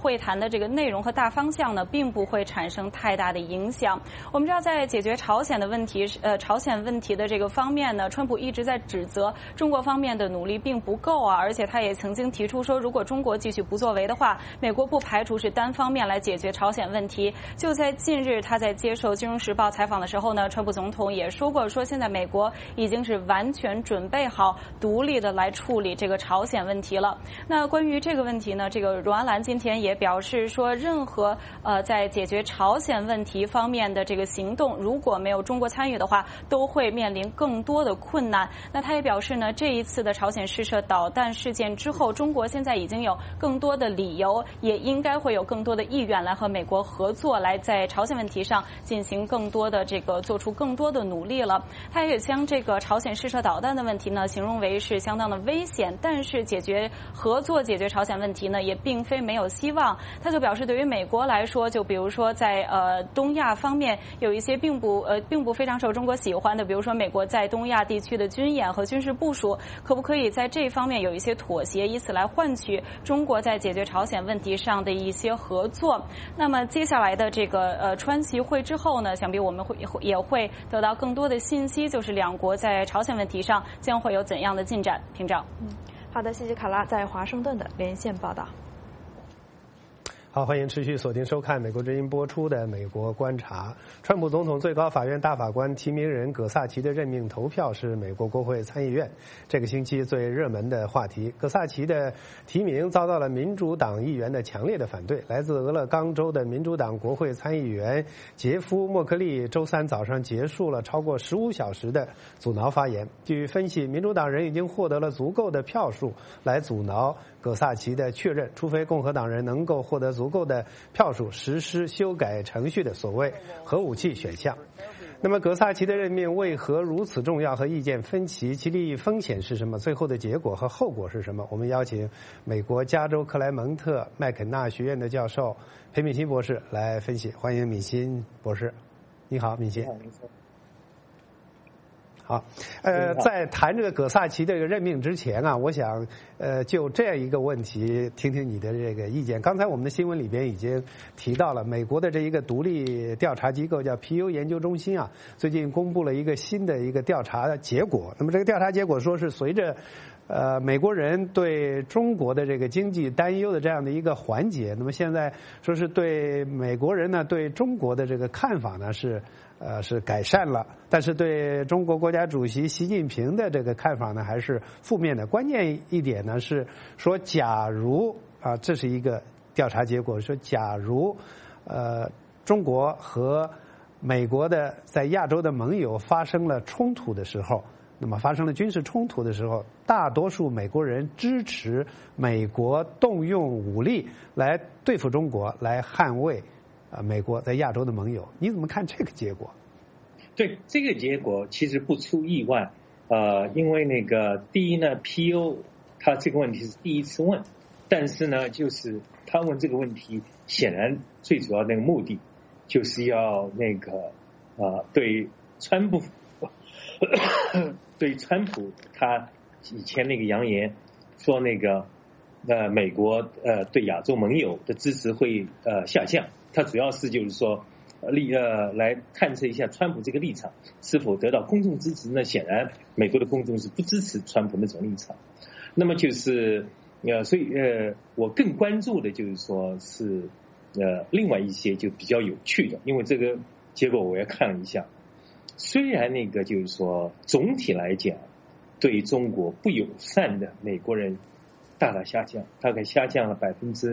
会谈的这个内容和大方向呢，并不会产生太大的影响。我们知道，在解决朝鲜问题的这个方面呢，川普一直在指责中国方面的努力并不够啊，而且他也曾经提出说，如果中国继续不作为的话，美国不排除是单方面来解决朝鲜问题。就在近日，他在接受《金融时报》采访的时候呢，川普总统也说过，说现在美国已经是完全准备好独立的来处理这个朝鲜问题了。那关于这个问题呢，这个阮安兰今天也表示说，任何在解决朝鲜问题方面的这个行动，如果没有中国参与的话，都会面临更多的困难。那他也表示呢，这一次的朝鲜试射导弹事件之后，中国现在已经有更多的理由，也应该会有更多的意愿来和美国合作，来在朝鲜问题上进行更多的做出更多的努力了。他也将这个朝鲜试射导弹的问题呢，形容为是相当的危险，但是合作解决朝鲜问题呢，也并非没有希望。他就表示，对于美国来说，就比如说在东亚方面有一些并不非常受中国喜欢的，比如说美国在东亚地区的军演和军事部署，可不可以在这方面有一些妥协，以此来换取中国在解决朝鲜问题上的一些合作？那么接下来的这个川习会之后呢，想必我们也会得到更多的信息，就是两国在朝鲜问题上将会有怎样的进展。屏障。 好的，谢谢卡拉在华盛顿的连线报道。 好，欢迎持续锁定收看美国之音播出的《美国观察》。川普总统最高法院大法官提名人葛萨奇的任命投票是美国国会参议院这个星期最热门的话题。葛萨奇的提名遭到了民主党议员的强烈的反对。来自俄勒冈州的民主党国会参议员杰夫·莫克利周三早上结束了超过15小时的阻挠发言。据分析，民主党人已经获得了足够的票数来阻挠葛萨奇的确认，除非共和党人能够获得足够的票数实施修改程序的所谓核武器选项。那么葛萨奇的任命为何如此重要和意见分歧？其利益风险是什么？最后的结果和后果是什么？我们邀请美国加州克莱蒙特麦肯纳学院的教授裴敏欣博士来分析。欢迎敏欣博士。你好，敏欣。好，在谈这个葛萨奇这个任命之前啊，我想就这样一个问题听听你的这个意见。刚才我们的新闻里边已经提到了，美国的这一个独立调查机构叫皮尤研究中心啊，最近公布了一个新的一个调查的结果。那么这个调查结果说是随着美国人对中国的这个经济担忧的这样的一个缓解，那么现在说是对美国人呢对中国的这个看法呢是改善了，但是对中国国家主席习近平的这个看法呢还是负面的。关键一点呢是说，假如这是一个调查结果，说假如中国和美国的在亚洲的盟友发生了冲突的时候，那么发生了军事冲突的时候，大多数美国人支持美国动用武力来对付中国，来捍卫美国在亚洲的盟友。你怎么看这个结果？ 对，这个结果其实不出意外，因为第一呢 ，PO 他这个问题是第一次问，但是呢，就是他问这个问题，显然最主要那个目的就是要对川普对川普他以前那个扬言说美国对亚洲盟友的支持会下降，他主要是就是说来探测一下川普这个立场是否得到公众支持呢？显然美国的公众是不支持川普那种立场。那么就是所以我更关注的就是说是另外一些就比较有趣的，因为这个结果我也看了一下，虽然就是说总体来讲对中国不友善的美国人大大下降，大概下降了8%，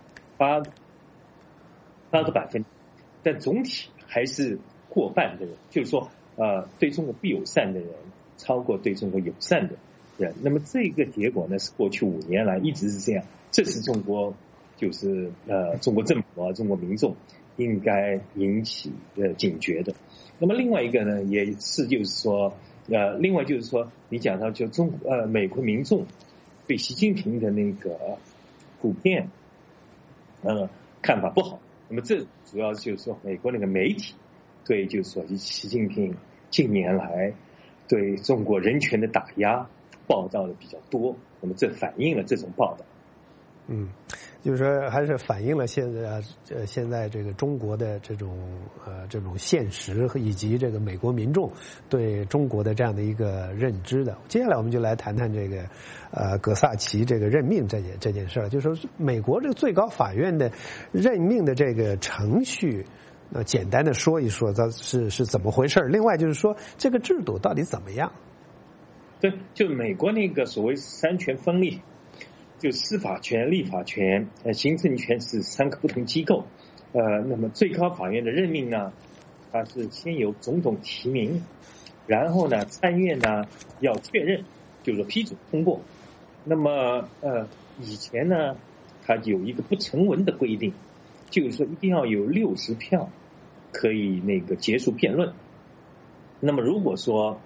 但总体还是过半的人，就是说对中国不友善的人超过对中国友善的人。那么这个结果呢是过去5年来一直是这样，这是中国就是中国政府中国民众应该引起警觉的。那么另外一个呢也是就是说另外就是说你讲到就美国民众对习近平的普遍看法不好，那么这主要就是说美国媒体对就是说习近平近年来对中国人权的打压报道的比较多，那么这反映了这种报道。 就是说还是反映了现在这个中国的这种现实以及这个美国民众对中国的这样的一个认知的。接下来我们就来谈谈这个葛萨奇这个任命这件事儿，就是说美国这个最高法院的任命的这个程序，简单的说一说它是怎么回事。另外就是说这个制度到底怎么样？ 对，就美国那个所谓三权分立。就司法权、立法权、行政权是3个不同机构。那么最高法院的任命呢，它是先由总统提名，然后呢参院呢要确认，就是批准通过。那么以前呢，它有一个不成文的规定，就是说一定要有60票可以那个结束辩论。那么如果说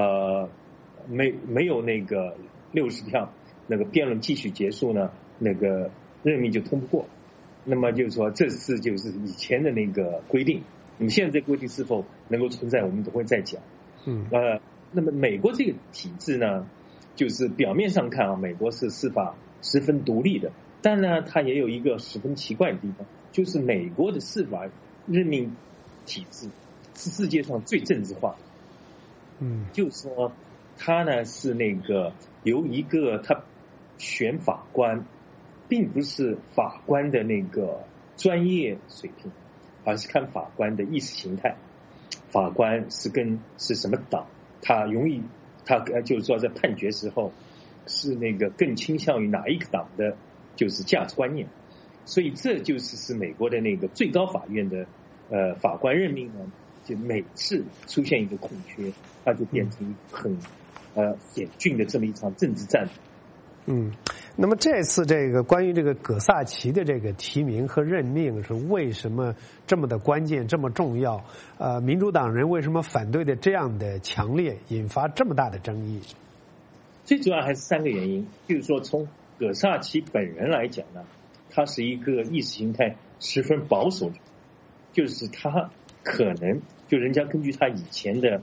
没有那个60票。那个辩论继续结束呢，那个任命就通不过。那么就是说，这是就是以前的那个规定。那么现在规定是否能够存在，我们都会再讲。那么美国这个体制呢，就是表面上看啊，美国是司法十分独立的，但呢，它也有一个十分奇怪的地方，就是美国的司法任命体制是世界上最政治化的。就是说，它呢是那个由一个他选法官，并不是法官的那个专业水平，而是看法官的意识形态。法官是什么党，他就是说在判决时候是那个更倾向于哪一个党的，就是价值观念。所以这就是美国的那个最高法院的法官任命呢，就每次出现一个空缺，它就变成一个很险峻的这么一场政治战。 那么这次这个关于这个葛萨奇的这个提名和任命是为什么这么的关键、这么重要？民主党人为什么反对的这样的强烈，引发这么大的争议？ 最主要还是3个原因。就是说，从葛萨奇本人来讲呢，他是一个意识形态十分保守的，就是他可能就人家根据他以前的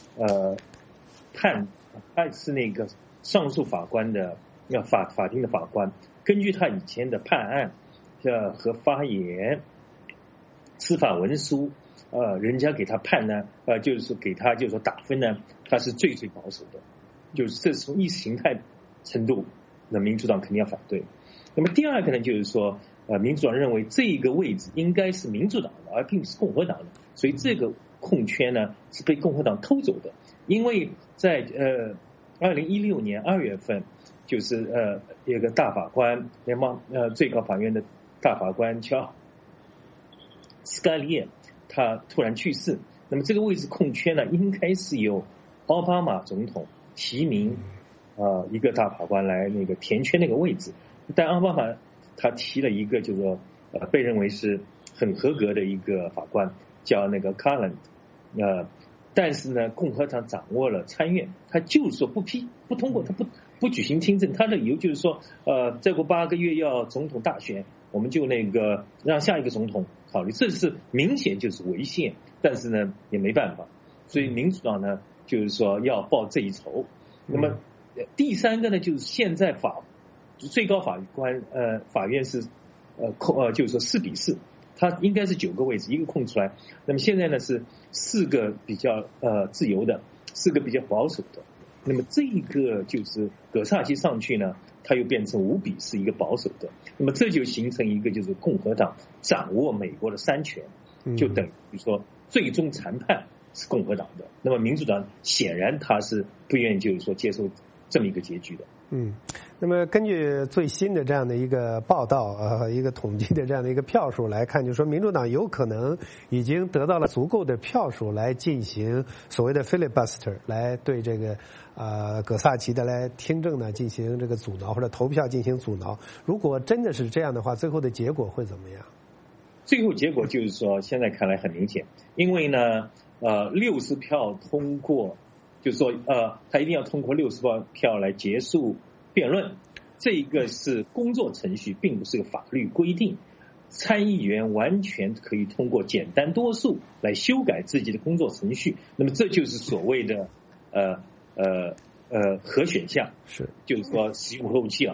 他是那个上诉法官的法庭的法官，根据他以前的判案和发言、司法文书，人家给他判呢，就是给他就是说打分呢，他是最保守的，就是这是从意识形态程度，那民主党肯定要反对。那么第二个呢，就是说民主党认为这个位置应该是民主党的，而并不是共和党的，所以这个空缺呢是被共和党偷走的。因为在2016年2月份，就是有个大法官，联邦最高法院的大法官叫斯卡利耶，他突然去世。那么这个位置空缺呢，应该是由奥巴马总统提名一个大法官来那个填缺那个位置。但奥巴马他提了一个就是说被认为是很合格的一个法官，叫那个 Garland，但是呢，共和党掌握了参院，他就是说不通过，他不举行听证，他的理由就是说，再过8个月要总统大选，我们就那个让下一个总统考虑，这是明显就是违宪，但是呢也没办法，所以民主党呢就是说要报这一仇。那么第3个呢，就是现在最高法院是就是说4比4。它应该是9个位置，一个空出来。那么现在呢是4个比较自由的，4个比较保守的。那么这个就是葛萨奇上去呢，它又变成5比4，一个保守的。那么这就形成一个就是共和党掌握美国的3权，就等于说最终谈判是共和党的。那么民主党显然他是不愿意就是说接受这么一个结局的。 那么根据最新的这样的一个报道一个统计的这样的一个票数来看，就是说民主党有可能已经得到了足够的票数来进行所谓的 filibuster， 来对这个葛萨奇的来听证呢进行这个阻挠，或者投票进行阻挠。如果真的是这样的话，最后的结果会怎么样？ 最后结果就是说，现在看来很明显，因为呢60票通过，就是说他一定要通过60票来结束辩论，这一个是工作程序，并不是个法律规定。参议员完全可以通过简单多数来修改自己的工作程序，那么这就是所谓的核选项， 是就是说使用核武器了。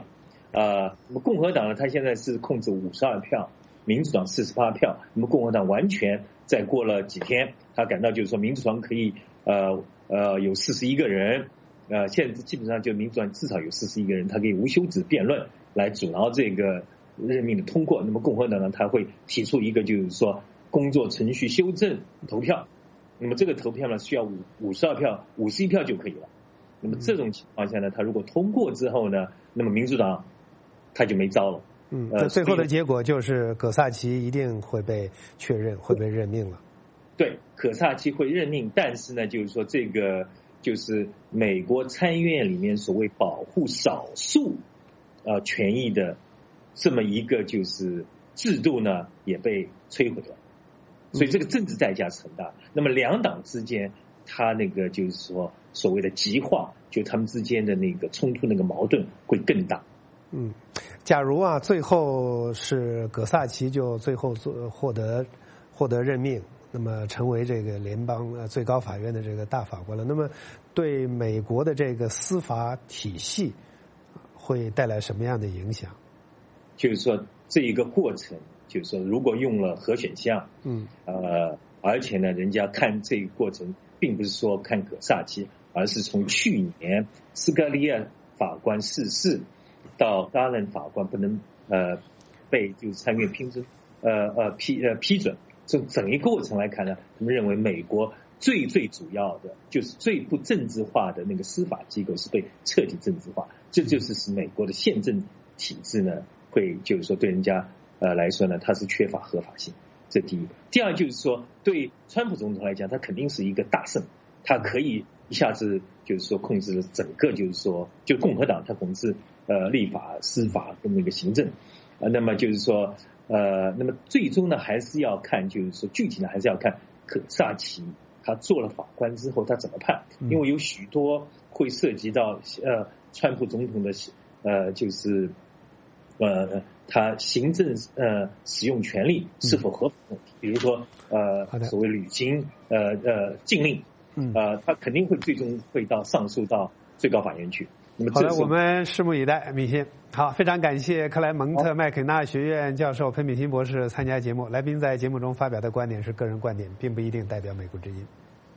那么共和党呢，他现在是控制52票，民主党48票。那么共和党完全再过了几天，他感到就是说民主党可以有41个人，现在基本上就民主党至少有41个人，他可以无休止辩论来阻挠这个任命的通过。那么共和党呢，他会提出一个就是说工作程序修正投票。那么这个投票呢需要51票就可以了。那么这种情况下呢，他如果通过之后呢，那么民主党他就没招了。 最后的结果就是葛萨奇一定会被确认，会被任命了。 对，葛萨奇会任命，但是呢，就是说这个就是美国参议院里面所谓保护少数权益的这么一个就是制度呢，也被摧毁了。所以这个政治代价是很大。那么两党之间，他那个就是说所谓的极化，就他们之间的那个冲突、那个矛盾会更大。 假如最后是葛萨奇就最后获得任命，那么成为这个联邦最高法院的这个大法官了，那么对美国的这个司法体系会带来什么样的影响？ 就是说这一个过程，就是说如果用了核选项，而且呢，人家看这个过程，并不是说看葛萨奇，而是从去年斯科利亚法官逝世到Garland法官不能被就是参议院批准，从整一个过程来看呢，他们认为美国最主要的就是最不政治化的那个司法机构是被彻底政治化，这就是使美国的宪政体制呢会就是说对人家来说呢，它是缺乏合法性，这第一。第二就是说，对川普总统来讲，他肯定是一个大胜，他可以一下子就是说控制了整个就是说就共和党他控制立法、司法跟那个行政，那么就是说那么最终呢还是要看就是说具体呢还是要看葛萨奇他做了法官之后他怎么判，因为有许多会涉及到川普总统的就是他行政使用权力是否合法的问题，比如说所谓履行禁令，他肯定会最终会上诉到最高法院去。那么好的，我们拭目以待，米欣。好，非常感谢克莱蒙特麦肯纳学院教授裴敏欣博士参加节目。来宾在节目中发表的观点是个人观点，并不一定代表美国之音。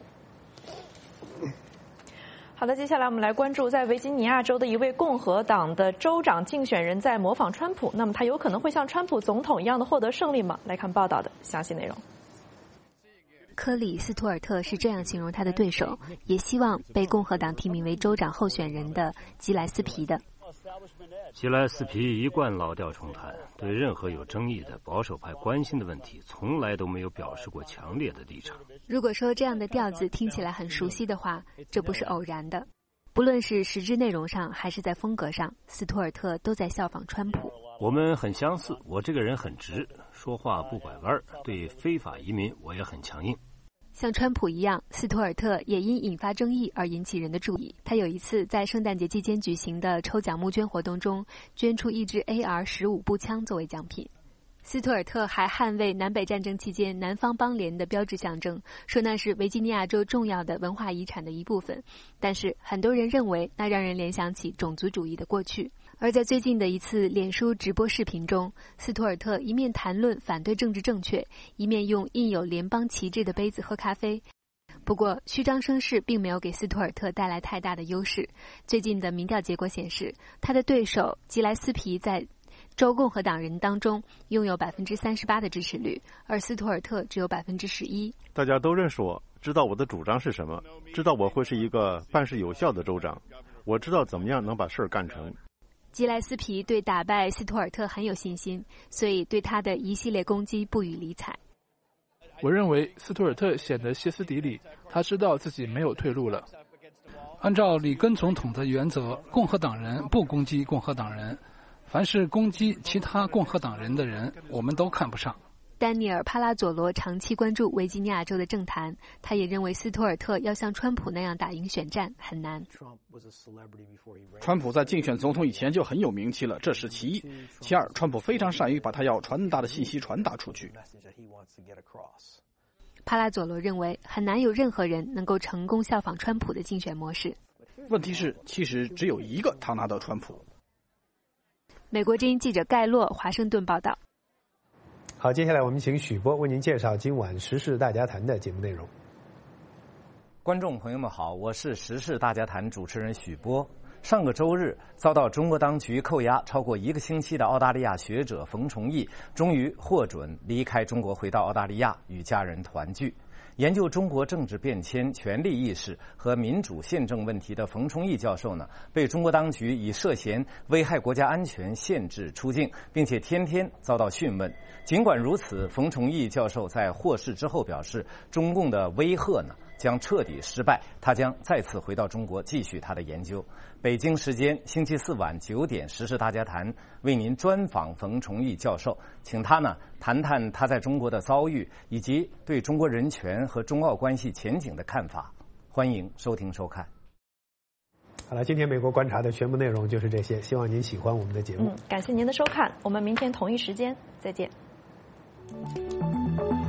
好的，接下来我们来关注在维吉尼亚州的一位共和党的州长竞选人在模仿川普，那么他有可能会像川普总统一样的获得胜利吗？来看报道的详细内容。 科里斯图尔特是这样形容他的对手，也希望被共和党提名为州长候选人的吉莱斯皮的。 吉莱斯皮一贯老调重弹，对任何有争议的保守派关心的问题，从来都没有表示过强烈的立场。 如果说这样的调子听起来很熟悉的话，这不是偶然的。不论是实质内容上，还是在风格上，斯图尔特都在效仿川普。 我们很相似，我这个人很直，说话不拐弯，对非法移民我也很强硬。 像川普一样，斯图尔特也因引发争议而引起人的注意。他有一次在圣诞节期间举行的抽奖募捐活动中，捐出一支 AR-15步枪作为奖品。斯图尔特还捍卫南北战争期间南方邦联的标志象征，说那是维吉尼亚州重要的文化遗产的一部分。但是很多人认为那让人联想起种族主义的过去。而在最近的一次脸书直播视频中，斯图尔特一面谈论反对政治正确，一面用印有联邦旗帜的杯子喝咖啡。不过虚张声势并没有给斯图尔特带来太大的优势。最近的民调结果显示，他的对手吉莱斯皮在州共和党人当中拥有 38% 的支持率，而斯图尔特只有 11%。 大家都认识我，知道我的主张是什么，知道我会是一个办事有效的州长，我知道怎么样能把事儿干成。 吉莱斯皮对打败斯图尔特很有信心，所以对他的一系列攻击不予理睬。 我认为斯图尔特显得歇斯底里，他知道自己没有退路了。按照里根总统的原则，共和党人不攻击共和党人，凡是攻击其他共和党人的人，我们都看不上。 丹尼尔·帕拉佐罗长期关注维吉尼亚州的政坛，他也认为斯图尔特要像川普那样打赢选战很难。 川普在竞选总统以前就很有名气了，这是其一。其二，川普非常善于把他要传达的信息传达出去。 帕拉佐罗认为很难有任何人能够成功效仿川普的竞选模式。 问题是，其实只有一个他拿到川普。 美国之音记者盖洛华盛顿报道。 好，接下来我们请许波为您介绍今晚时事大家谈的节目内容。 观众朋友们好，我是时事大家谈主持人许波。上个周日，遭到中国当局扣押超过1个星期的澳大利亚学者冯崇义，终于获准离开中国，回到澳大利亚与家人团聚。研究中国政治变迁、权力意识和民主宪政问题的冯崇义教授呢，被中国当局以涉嫌危害国家安全限制出境，并且天天遭到讯问。尽管如此，冯崇义教授在获释之后表示，中共的威吓呢将彻底失败，他将再次回到中国继续他的研究。北京时间星期4晚9点，时事大家谈为您专访冯崇义教授，请他呢谈谈他在中国的遭遇，以及对中国人权和中澳关系前景的看法。欢迎收听收看。 好了，今天美国观察的全部内容就是这些，希望您喜欢我们的节目。 感谢您的收看，我们明天同一时间再见。